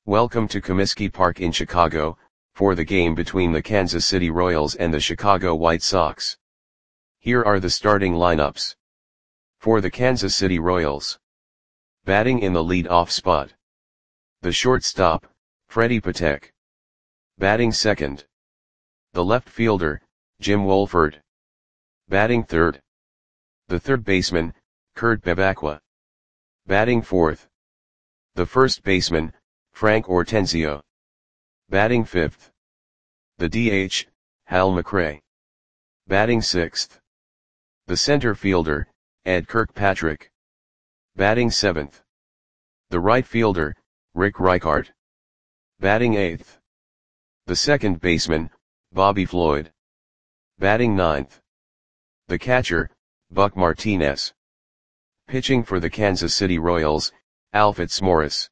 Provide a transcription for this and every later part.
Welcome to Comiskey Park in Chicago, for the game between the Kansas City Royals and the Chicago White Sox. Here are the starting lineups. For the Kansas City Royals. Batting in the lead-off spot. The shortstop, Freddie Patek. Batting second. The left fielder, Jim Wohlford. Batting third. The third baseman, Kurt Bevacqua. Batting fourth. The first baseman, Frank Ortenzio. Batting fifth. The DH, Hal McRae. Batting sixth. The center fielder, Ed Kirkpatrick. Batting seventh. The right fielder, Rick Reichart. Batting eighth. The second baseman, Bobby Floyd. Batting ninth. The catcher, Buck Martinez. Pitching for the Kansas City Royals, Al Fitzmaurice.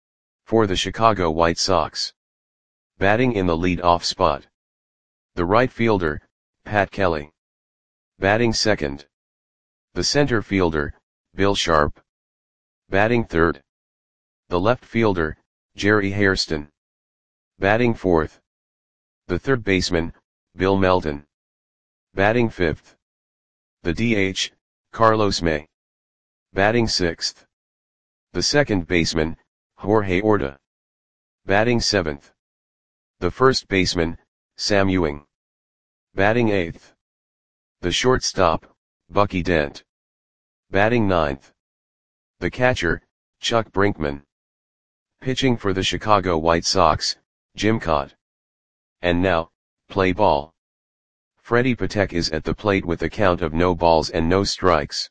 For the Chicago White Sox. Batting in the lead-off spot. The right fielder, Pat Kelly. Batting second. The center fielder, Bill Sharp. Batting third. The left fielder, Jerry Hairston. Batting fourth. The third baseman, Bill Melton. Batting fifth. The DH, Carlos May. Batting sixth. The second baseman, Jorge Orta. Batting seventh. The first baseman, Sam Ewing. Batting eighth. The shortstop, Bucky Dent. Batting ninth. The catcher, Chuck Brinkman. Pitching for the Chicago White Sox, Jim Kaat. And now, play ball. Freddie Patek is at the plate with a count of no balls and no strikes.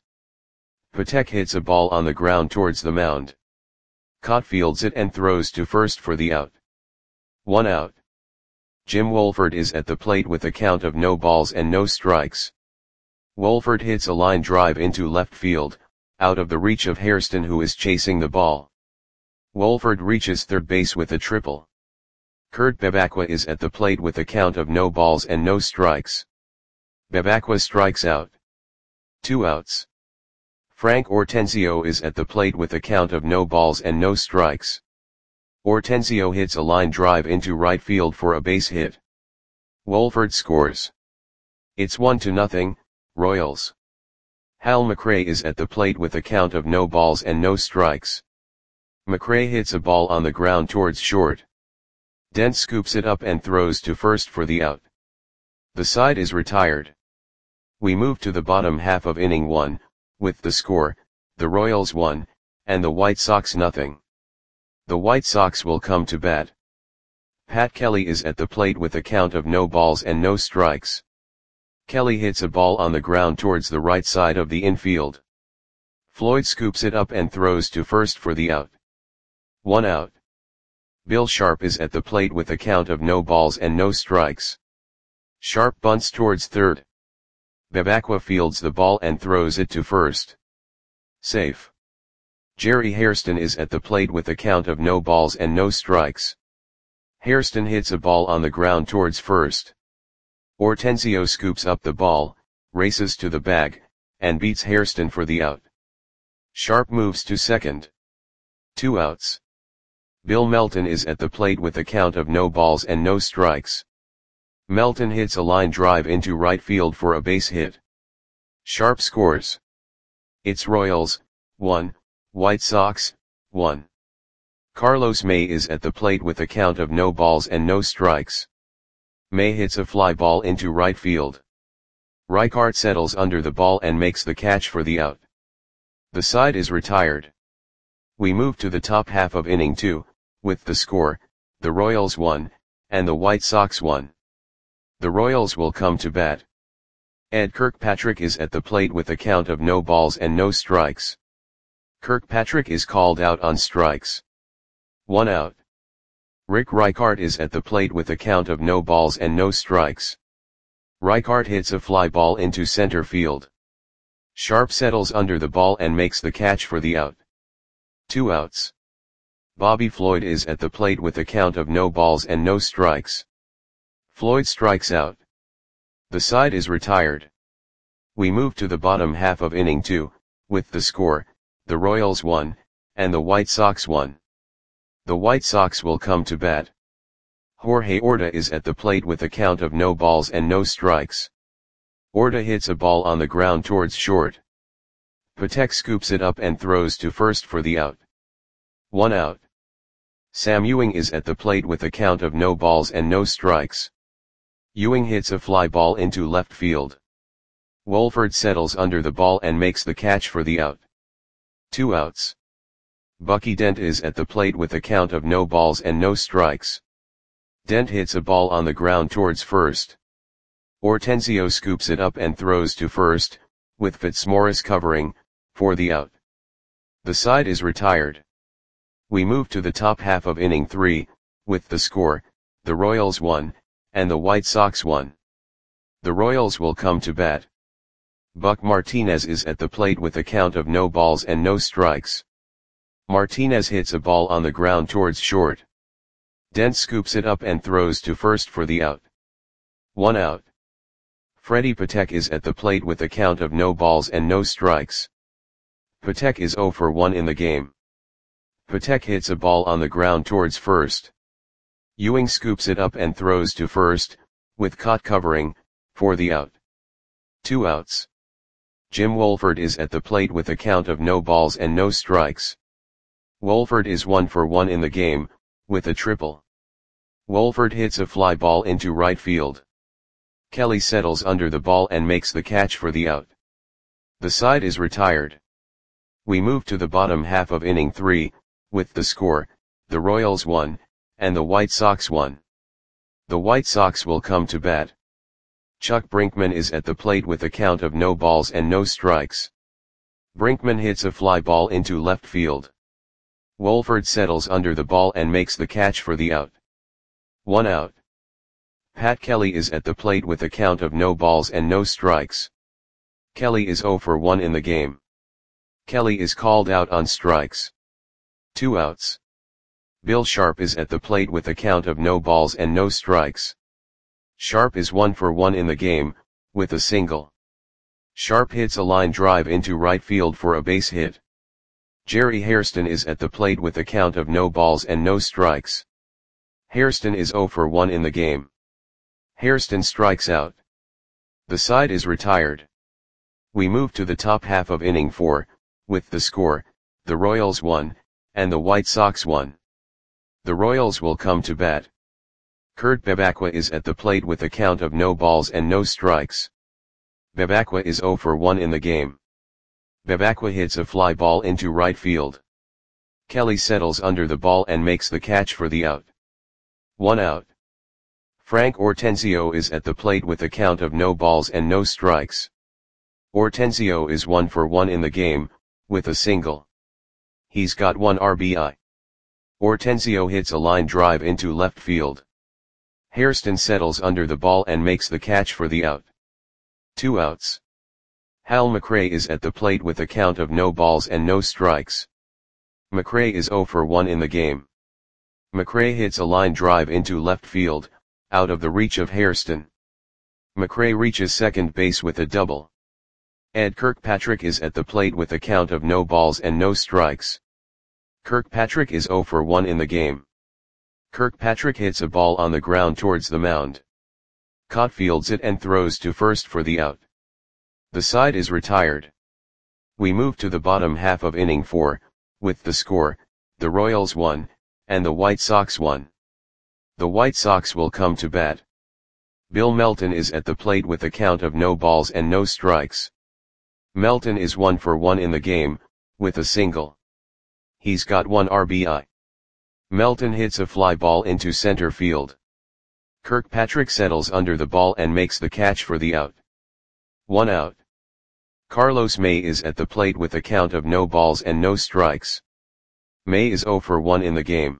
Patek hits a ball on the ground towards the mound. Kaat fields it and throws to first for the out. 1 out. Jim Wohlford is at the plate with a count of no balls and no strikes. Wohlford hits a line drive into left field, out of the reach of Hairston, who is chasing the ball. Wohlford reaches third base with a triple. Kurt Bevacqua is at the plate with a count of no balls and no strikes. Bevacqua strikes out. 2 outs. Frank Ortenzio is at the plate with a count of no balls and no strikes. Ortenzio hits a line drive into right field for a base hit. Wohlford scores. It's 1-0, Royals. Hal McRae is at the plate with a count of no balls and no strikes. McRae hits a ball on the ground towards short. Dent scoops it up and throws to first for the out. The side is retired. We move to the bottom half of inning 1, with the score, the Royals 1, and the White Sox 0. The White Sox will come to bat. Pat Kelly is at the plate with a count of no balls and no strikes. Kelly hits a ball on the ground towards the right side of the infield. Floyd scoops it up and throws to first for the out. 1 out. Bill Sharp is at the plate with a count of no balls and no strikes. Sharp bunts towards third. Bevacqua fields the ball and throws it to first. Safe. Jerry Hairston is at the plate with a count of no balls and no strikes. Hairston hits a ball on the ground towards first. Ortenzio scoops up the ball, races to the bag, and beats Hairston for the out. Sharp moves to second. 2 outs. Bill Melton is at the plate with a count of no balls and no strikes. Melton hits a line drive into right field for a base hit. Sharp scores. It's Royals, 1, White Sox, 1. Carlos May is at the plate with a count of no balls and no strikes. May hits a fly ball into right field. Reichart settles under the ball and makes the catch for the out. The side is retired. We move to the top half of inning 2, with the score, the Royals 1, and the White Sox 1. The Royals will come to bat. Ed Kirkpatrick is at the plate with a count of no balls and no strikes. Kirkpatrick is called out on strikes. 1 out. Rick Reichart is at the plate with a count of no balls and no strikes. Reichart hits a fly ball into center field. Sharp settles under the ball and makes the catch for the out. 2 outs. Bobby Floyd is at the plate with a count of no balls and no strikes. Floyd strikes out. The side is retired. We move to the bottom half of inning 2, with the score, the Royals 1, and the White Sox 1. The White Sox will come to bat. Jorge Orta is at the plate with a count of no balls and no strikes. Orta hits a ball on the ground towards short. Patek scoops it up and throws to first for the out. 1 out. Sam Ewing is at the plate with a count of no balls and no strikes. Ewing hits a fly ball into left field. Wolford settles under the ball and makes the catch for the out. 2 outs. Bucky Dent is at the plate with a count of no balls and no strikes. Dent hits a ball on the ground towards first. Hortensio scoops it up and throws to first, with Fitzmaurice covering, for the out. The side is retired. We move to the top half of inning 3, with the score, the Royals 1, and the White Sox 1. The Royals will come to bat. Buck Martinez is at the plate with a count of no balls and no strikes. Martinez hits a ball on the ground towards short. Dent scoops it up and throws to first for the out. 1 out. Freddie Patek is at the plate with a count of no balls and no strikes. Patek is 0 for 1 in the game. Patek hits a ball on the ground towards first. Ewing scoops it up and throws to first, with Cott covering, for the out. 2 outs. Jim Wolford is at the plate with a count of no balls and no strikes. Wolford is 1 for 1 in the game, with a triple. Wolford hits a fly ball into right field. Kelly settles under the ball and makes the catch for the out. The side is retired. We move to the bottom half of inning 3, with the score, the Royals 1, and the White Sox 1. The White Sox will come to bat. Chuck Brinkman is at the plate with a count of no balls and no strikes. Brinkman hits a fly ball into left field. Wolford settles under the ball and makes the catch for the out. 1 out. Pat Kelly is at the plate with a count of no balls and no strikes. Kelly is 0 for 1 in the game. Kelly is called out on strikes. 2 outs. Bill Sharp is at the plate with a count of no balls and no strikes. Sharp is 1 for 1 in the game, with a single. Sharp hits a line drive into right field for a base hit. Jerry Hairston is at the plate with a count of no balls and no strikes. Hairston is 0 for 1 in the game. Hairston strikes out. The side is retired. We move to the top half of inning 4, with the score, the Royals 1, and the White Sox 1. The Royals will come to bat. Kurt Bevacqua is at the plate with a count of no balls and no strikes. Bevacqua is 0 for 1 in the game. Bevacqua hits a fly ball into right field. Kelly settles under the ball and makes the catch for the out. 1 out. Frank Hortensio is at the plate with a count of no balls and no strikes. Hortensio is 1 for 1 in the game, with a single. He's got 1 RBI. Hortensio hits a line drive into left field. Hairston settles under the ball and makes the catch for the out. 2 outs. Hal McRae is at the plate with a count of no balls and no strikes. McRae is 0 for 1 in the game. McRae hits a line drive into left field, out of the reach of Hairston. McRae reaches second base with a double. Ed Kirkpatrick is at the plate with a count of no balls and no strikes. Kirkpatrick is 0 for 1 in the game. Kirkpatrick hits a ball on the ground towards the mound. Cott fields it and throws to first for the out. The side is retired. We move to the bottom half of inning 4, with the score, the Royals 1, and the White Sox 1. The White Sox will come to bat. Bill Melton is at the plate with a count of no balls and no strikes. Melton is 1 for 1 in the game, with a single. He's got 1 RBI. Melton hits a fly ball into center field. Kirkpatrick settles under the ball and makes the catch for the out. 1 out. Carlos May is at the plate with a count of no balls and no strikes. May is 0 for 1 in the game.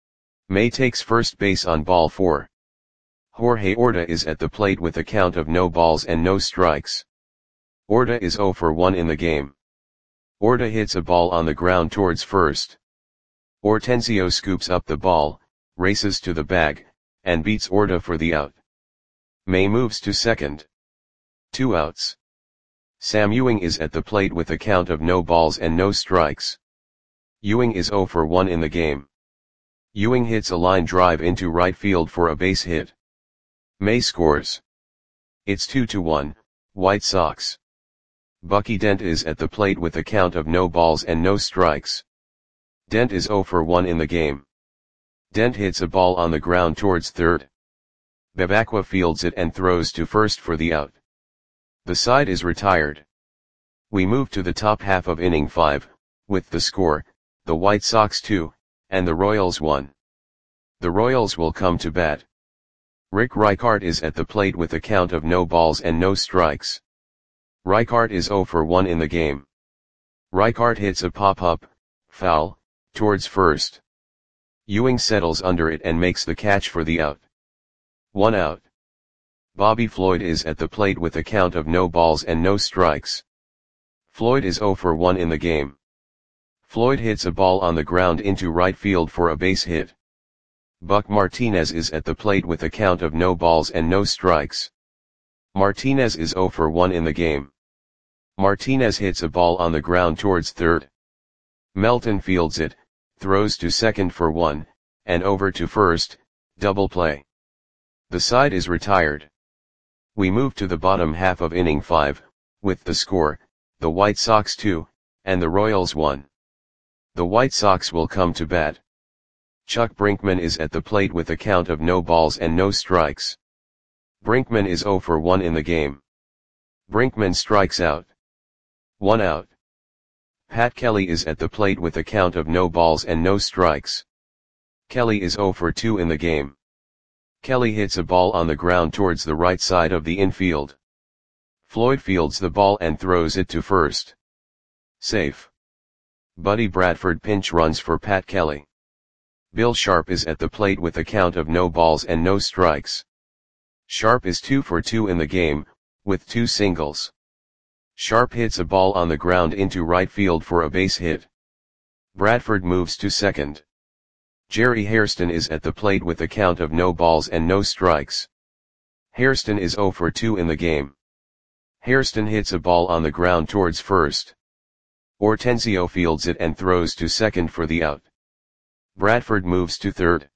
May takes first base on ball 4. Jorge Orta is at the plate with a count of no balls and no strikes. Orta is 0 for 1 in the game. Orta hits a ball on the ground towards first. Hortensio scoops up the ball, races to the bag, and beats Orta for the out. May moves to second. 2 outs. Sam Ewing is at the plate with a count of no balls and no strikes. Ewing is 0 for 1 in the game. Ewing hits a line drive into right field for a base hit. May scores. It's 2-1, White Sox. Bucky Dent is at the plate with a count of no balls and no strikes. Dent is 0 for 1 in the game. Dent hits a ball on the ground towards third. Bevacqua fields it and throws to first for the out. The side is retired. We move to the top half of inning 5, with the score, the White Sox 2, and the Royals 1. The Royals will come to bat. Rick Reichart is at the plate with a count of no balls and no strikes. Reichart is 0 for 1 in the game. Reichart hits a pop-up, foul, towards first. Ewing settles under it and makes the catch for the out. 1 out. Bobby Floyd is at the plate with a count of no balls and no strikes. Floyd is 0 for 1 in the game. Floyd hits a ball on the ground into right field for a base hit. Buck Martinez is at the plate with a count of no balls and no strikes. Martinez is 0 for 1 in the game. Martinez hits a ball on the ground towards third. Melton fields it, throws to second for 1, and over to first, double play. The side is retired. We move to the bottom half of inning 5, with the score, the White Sox 2, and the Royals 1. The White Sox will come to bat. Chuck Brinkman is at the plate with a count of no balls and no strikes. Brinkman is 0 for 1 in the game. Brinkman strikes out. 1 out. Pat Kelly is at the plate with a count of no balls and no strikes. Kelly is 0 for 2 in the game. Kelly hits a ball on the ground towards the right side of the infield. Floyd fields the ball and throws it to first. Safe. Buddy Bradford pinch runs for Pat Kelly. Bill Sharp is at the plate with a count of no balls and no strikes. Sharp is 2 for 2 in the game, with 2 singles. Sharp hits a ball on the ground into right field for a base hit. Bradford moves to second. Jerry Hairston is at the plate with a count of no balls and no strikes. Hairston is 0 for 2 in the game. Hairston hits a ball on the ground towards first. Hortensio fields it and throws to second for the out. Bradford moves to third.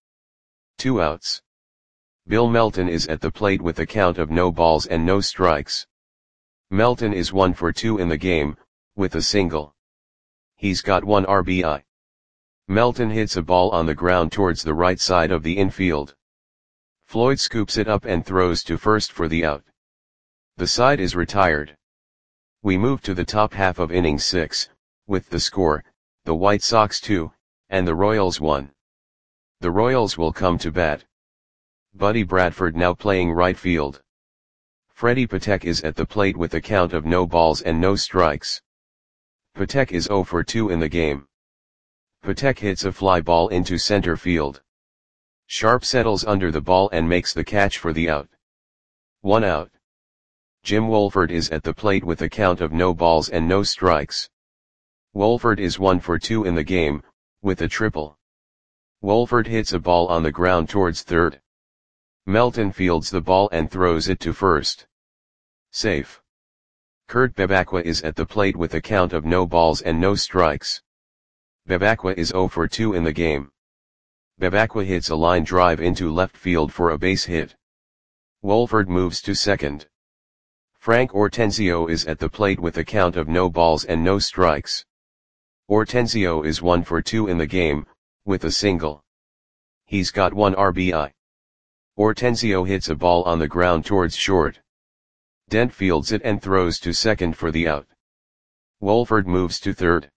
2 outs. Bill Melton is at the plate with a count of no balls and no strikes. Melton is 1 for 2 in the game, with a single. He's got 1 RBI. Melton hits a ball on the ground towards the right side of the infield. Floyd scoops it up and throws to first for the out. The side is retired. We move to the top half of inning 6, with the score, the White Sox 2, and the Royals 1. The Royals will come to bat. Buddy Bradford now playing right field. Freddie Patek is at the plate with a count of no balls and no strikes. Patek is 0 for 2 in the game. Patek hits a fly ball into center field. Sharp settles under the ball and makes the catch for the out. 1 out. Jim Wolford is at the plate with a count of no balls and no strikes. Wolford is 1 for 2 in the game, with a triple. Wolford hits a ball on the ground towards third. Melton fields the ball and throws it to first. Safe. Kurt Bevacqua is at the plate with a count of no balls and no strikes. Bevacqua is 0 for 2 in the game. Bevacqua hits a line drive into left field for a base hit. Wolford moves to second. Frank Hortensio is at the plate with a count of no balls and no strikes. Hortensio is 1 for 2 in the game, with a single. He's got 1 RBI. Hortensio hits a ball on the ground towards short. Dent fields it and throws to second for the out. Wolford moves to third.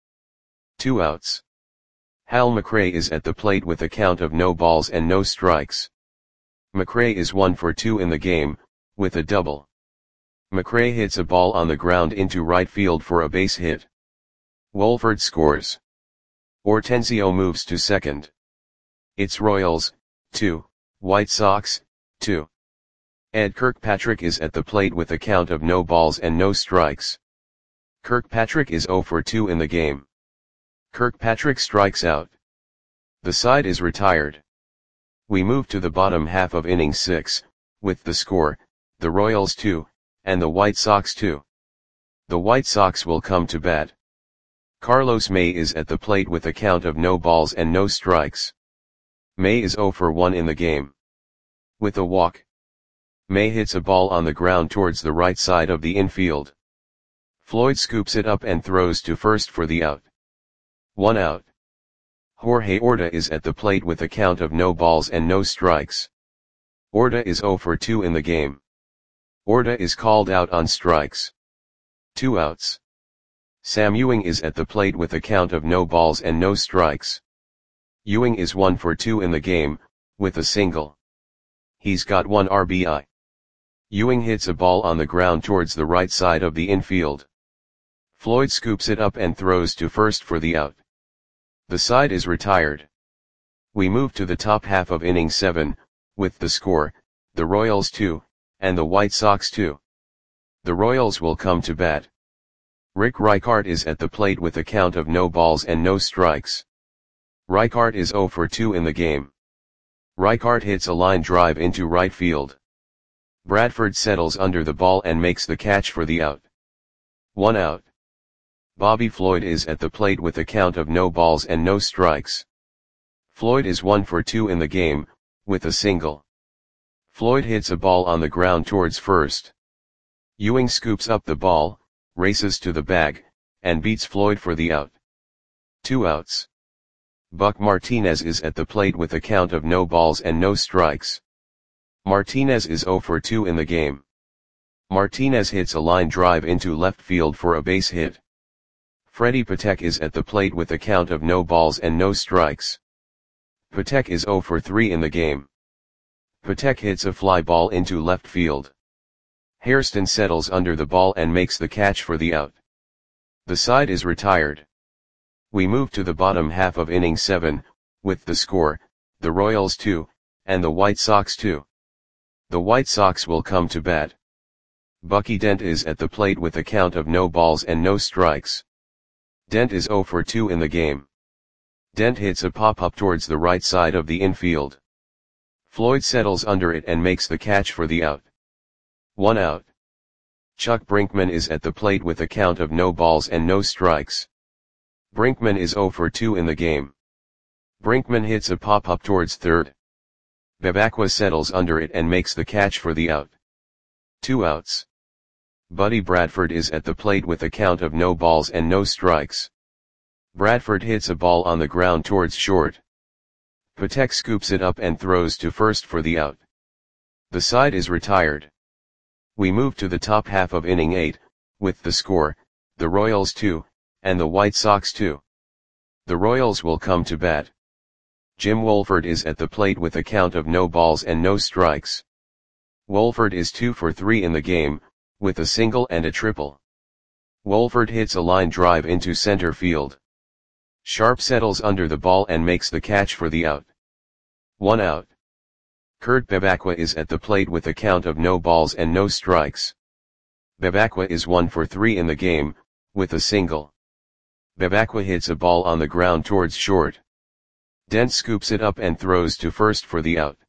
2 outs. Hal McRae is at the plate with a count of no balls and no strikes. McRae is 1 for 2 in the game, with a double. McRae hits a ball on the ground into right field for a base hit. Wolford scores. Hortensio moves to second. It's Royals, 2, White Sox, 2. Ed Kirkpatrick is at the plate with a count of no balls and no strikes. Kirkpatrick is 0 for 2 in the game. Kirkpatrick strikes out. The side is retired. We move to the bottom half of inning 6, with the score, the Royals 2, and the White Sox 2. The White Sox will come to bat. Carlos May is at the plate with a count of no balls and no strikes. May is 0 for 1 in the game. With a walk, May hits a ball on the ground towards the right side of the infield. Floyd scoops it up and throws to first for the out. 1 out. Jorge Orta is at the plate with a count of no balls and no strikes. Orta is 0 for 2 in the game. Orta is called out on strikes. 2 outs. Sam Ewing is at the plate with a count of no balls and no strikes. Ewing is 1 for 2 in the game, with a single. He's got 1 RBI. Ewing hits a ball on the ground towards the right side of the infield. Floyd scoops it up and throws to first for the out. The side is retired. We move to the top half of inning 7, with the score, the Royals 2, and the White Sox 2. The Royals will come to bat. Rick Reichart is at the plate with a count of no balls and no strikes. Reichart is 0 for 2 in the game. Reichart hits a line drive into right field. Bradford settles under the ball and makes the catch for the out. 1 out. Bobby Floyd is at the plate with a count of no balls and no strikes. Floyd is 1 for 2 in the game, with a single. Floyd hits a ball on the ground towards first. Ewing scoops up the ball, races to the bag, and beats Floyd for the out. 2 outs. Buck Martinez is at the plate with a count of no balls and no strikes. Martinez is 0 for 2 in the game. Martinez hits a line drive into left field for a base hit. Freddie Patek is at the plate with a count of no balls and no strikes. Patek is 0 for 3 in the game. Patek hits a fly ball into left field. Hairston settles under the ball and makes the catch for the out. The side is retired. We move to the bottom half of inning 7, with the score, the Royals 2, and the White Sox 2. The White Sox will come to bat. Bucky Dent is at the plate with a count of no balls and no strikes. Dent is 0 for 2 in the game. Dent hits a pop-up towards the right side of the infield. Floyd settles under it and makes the catch for the out. 1 out. Chuck Brinkman is at the plate with a count of no balls and no strikes. Brinkman is 0 for 2 in the game. Brinkman hits a pop-up towards third. Bebacqua settles under it and makes the catch for the out. 2 outs. Buddy Bradford is at the plate with a count of no balls and no strikes. Bradford hits a ball on the ground towards short. Patek scoops it up and throws to first for the out. The side is retired. We move to the top half of inning 8, with the score, the Royals 2, and the White Sox 2. The Royals will come to bat. Jim Wolford is at the plate with a count of no balls and no strikes. Wolford is 2 for 3 in the game, with a single and a triple. Wolford hits a line drive into center field. Sharp settles under the ball and makes the catch for the out. 1 out. Kurt Bebacqua is at the plate with a count of no balls and no strikes. Bebacqua is 1 for 3 in the game, with a single. Bebacqua hits a ball on the ground towards short. Dent scoops it up and throws to first for the out.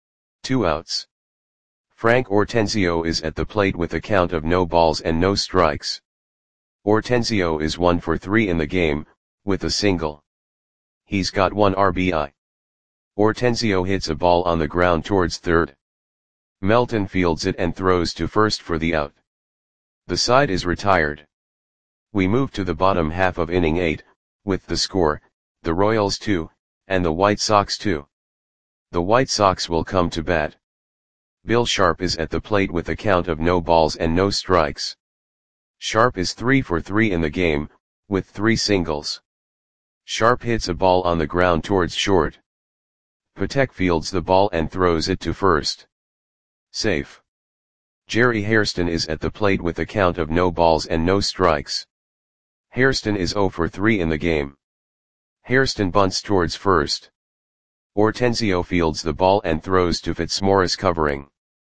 2 outs. Frank Hortenzio is at the plate with a count of no balls and no strikes. Hortenzio is 1 for 3 in the game, with a single. He's got 1 RBI. Hortenzio hits a ball on the ground towards third. Melton fields it and throws to first for the out. The side is retired. We move to the bottom half of inning 8, with the score, the Royals 2, and the White Sox 2. The White Sox will come to bat. Bill Sharp is at the plate with a count of no balls and no strikes. Sharp is 3 for 3 in the game, with 3 singles. Sharp hits a ball on the ground towards short. Patek fields the ball and throws it to first. Safe. Jerry Hairston is at the plate with a count of no balls and no strikes. Hairston is 0 for 3 in the game. Hairston bunts towards first. Hortenzio fields the ball and throws to Fitzmaurice covering.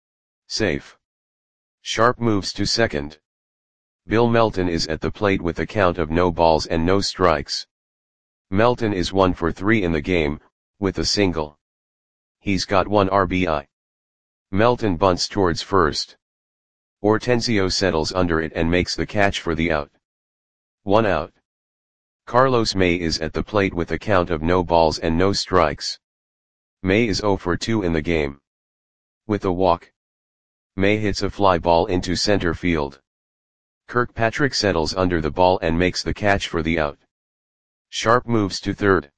Safe. Sharp moves to second. Bill Melton is at the plate with a count of no balls and no strikes. Melton is 1 for 3 in the game, with a single. He's got 1 RBI. Melton bunts towards first. Hortenzio settles under it and makes the catch for the out. 1 out. Carlos May is at the plate with a count of no balls and no strikes. May is 0 for 2 in the game. With a walk, May hits a fly ball into center field. Kirkpatrick settles under the ball and makes the catch for the out. Sharp moves to third.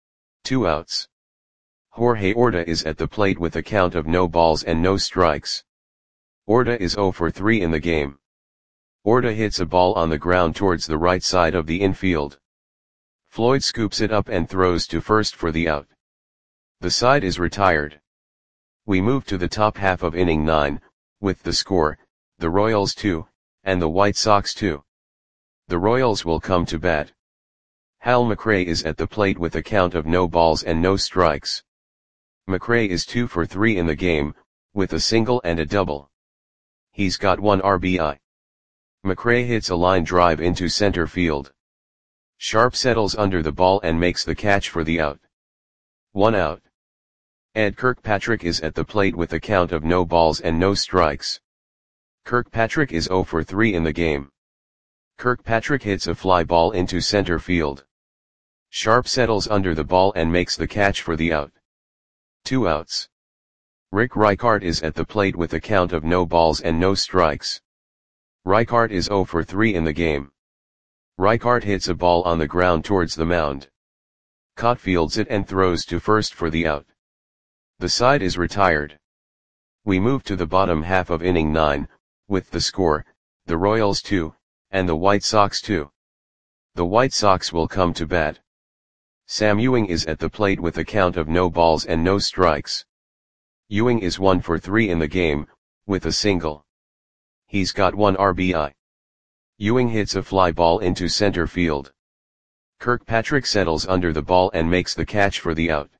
2 outs. Jorge Orta is at the plate with a count of no balls and no strikes. Orta is 0 for 3 in the game. Orta hits a ball on the ground towards the right side of the infield. Floyd scoops it up and throws to first for the out. The side is retired. We move to the top half of inning 9, with the score, the Royals 2, and the White Sox 2. The Royals will come to bat. Hal McRae is at the plate with a count of no balls and no strikes. McRae is 2 for 3 in the game, with a single and a double. He's got 1 RBI. McRae hits a line drive into center field. Sharp settles under the ball and makes the catch for the out. 1 out. Ed Kirkpatrick is at the plate with a count of no balls and no strikes. Kirkpatrick is 0 for 3 in the game. Kirkpatrick hits a fly ball into center field. Sharp settles under the ball and makes the catch for the out. 2 outs. Rick Reichart is at the plate with a count of no balls and no strikes. Reichart is 0 for 3 in the game. Reichart hits a ball on the ground towards the mound. Cott fields it and throws to first for the out. The side is retired. We move to the bottom half of inning 9, with the score, the Royals 2, and the White Sox 2. The White Sox will come to bat. Sam Ewing is at the plate with a count of no balls and no strikes. Ewing is 1 for 3 in the game, with a single. He's got 1 RBI. Ewing hits a fly ball into center field. Kirkpatrick settles under the ball and makes the catch for the out.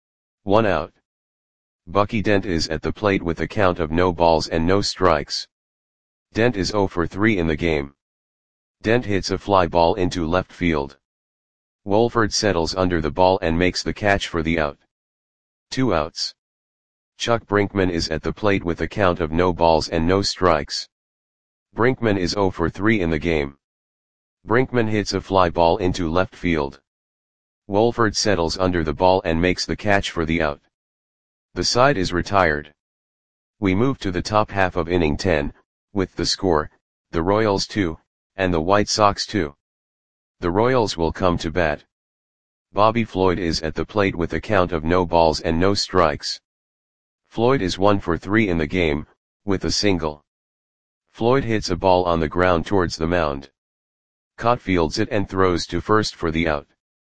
1 out. Bucky Dent is at the plate with a count of no balls and no strikes. Dent is 0 for 3 in the game. Dent hits a fly ball into left field. Wolford settles under the ball and makes the catch for the out. 2 outs. Chuck Brinkman is at the plate with a count of no balls and no strikes. Brinkman is 0 for 3 in the game. Brinkman hits a fly ball into left field. Wolford settles under the ball and makes the catch for the out. The side is retired. We move to the top half of inning 10, with the score, the Royals 2, and the White Sox 2. The Royals will come to bat. Bobby Floyd is at the plate with a count of no balls and no strikes. Floyd is 1 for 3 in the game, with a single. Floyd hits a ball on the ground towards the mound. Cott fields it and throws to first for the out.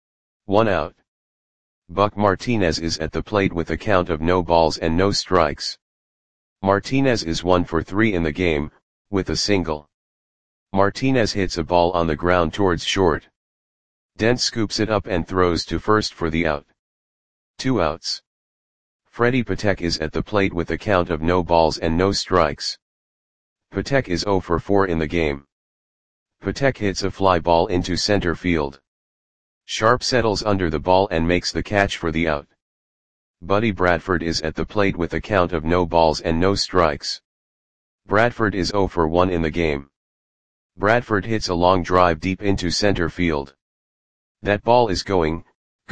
1 out. Buck Martinez is at the plate with a count of no balls and no strikes. Martinez is 1 for 3 in the game, with a single. Martinez hits a ball on the ground towards short. Dent scoops it up and throws to first for the out. 2 outs. Freddie Patek is at the plate with a count of no balls and no strikes. Patek is 0 for 4 in the game. Patek hits a fly ball into center field. Sharp settles under the ball and makes the catch for the out. Buddy Bradford is at the plate with a count of no balls and no strikes. Bradford is 0 for 1 in the game. Bradford hits a long drive deep into center field. That ball is gone.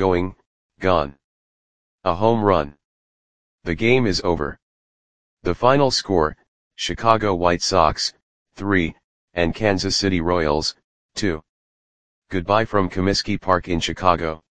A home run. The game is over. The final score, Chicago White Sox, 3, and Kansas City Royals, 2. Goodbye from Comiskey Park in Chicago.